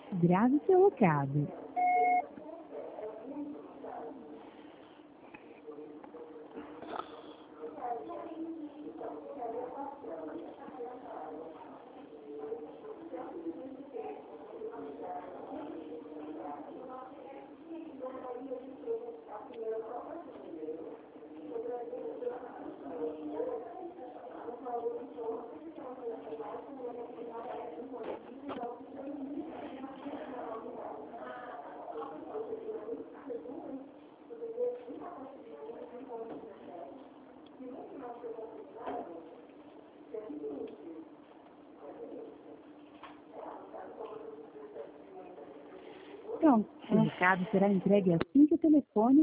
Grave seu recado. Pronto, seu recado será entregue assim que o telefone